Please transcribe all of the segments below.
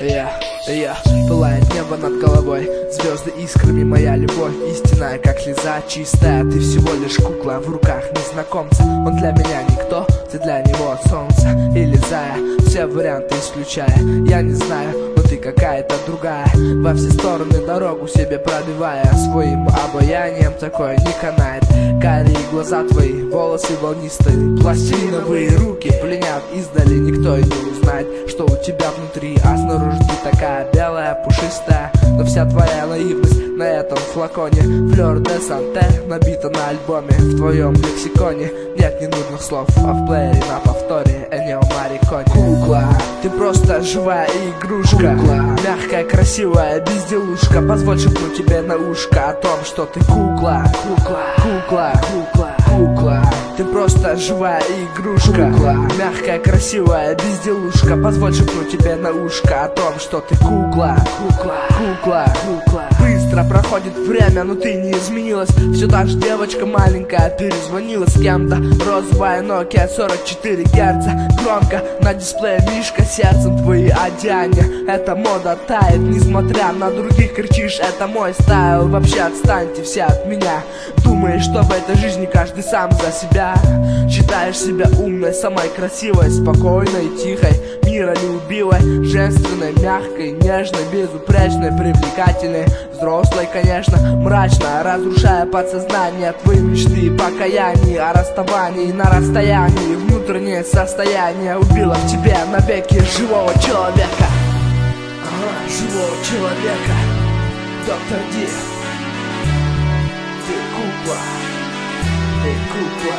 Пылает небо над головой, звезды искрами, моя любовь истинная, как слеза чистая. Ты всего лишь кукла в руках незнакомца. Он для меня никто, ты для него солнце или зая. Все варианты исключая, я не знаю, но ты какая-то другая. Во все стороны дорогу себе пробивая, своим обаянием такое не канает. Карие глаза твои, волосы волнистые, пластилиновые руки пленят издали. Никто и не узнает, что у тебя внутри, а снаружи ты такая белая, пушистая. Но вся твоя наивность на этом флаконе Флёр де Санте набита на альбоме. В твоем лексиконе нет ненужных слов, а в плеере на повторе Эннио Морриконе. Кукла, ты просто живая игрушка, кукла, мягкая, красивая безделушка. Позволь шепнуть тебе на ушко о том, что ты кукла. Кукла, кукла, кукла, кукла, ты просто живая игрушка, кукла, мягкая, красивая безделушка. Позволь шепнуть тебе на ушко о том, что ты кукла. Кукла, кукла, кукла. Быстро проходит время, но ты не изменилась. Все та же девочка маленькая, перезвонила с кем-то. Розовая Nokia 44 герца. Громко на дисплее мишка, сердцем твои одеяния. Эта мода тает, несмотря на других кричишь, это мой стайл. Вообще отстаньте все от меня. Думаешь, что в этой жизни каждый сам за себя. Считаешь себя умной, самой красивой, спокойной, тихой, миролюбивой, женственной, мягкой, нежной, безупречной, привлекательной, взрослой, конечно, мрачно, разрушая подсознание твои мечты, покаяние о расставании на расстоянии. Внутреннее состояние убило в тебе навеки живого человека. Живого человека. Доктор Ди, ты кукла. Ты кукла,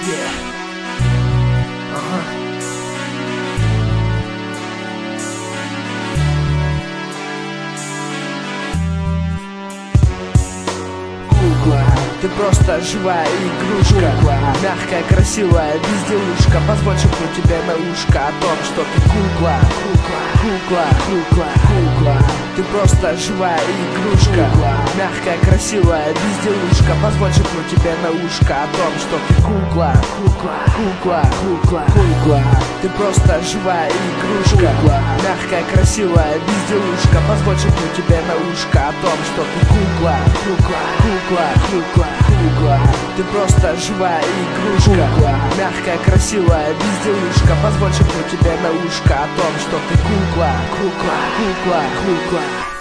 Кукла, ты просто живая игрушка, кукла, мягкая, красивая безделушка. Позволь шепнуть тебе на ушко о том, что ты кукла. Кукла, кукла, кукла, кукла, ты просто живая игрушка, кукла, мягкая, красивая безделушка. Позволь шепнуть тебе на ушко о том, что ты кукла. Кукла, кукла, кукла, кукла, ты просто живая игрушка, кукла, мягкая, красивая безделушка. Позволь шепнуть тебе на ушко о том, что ты кукла. Кукла, кукла, кукла, кукла, ты просто живая игрушка, кукла, мягкая, красивая безделушка. Позволь шепнуть тебе на ушко о том, что ты кукла. Кукла, кукла, кукла.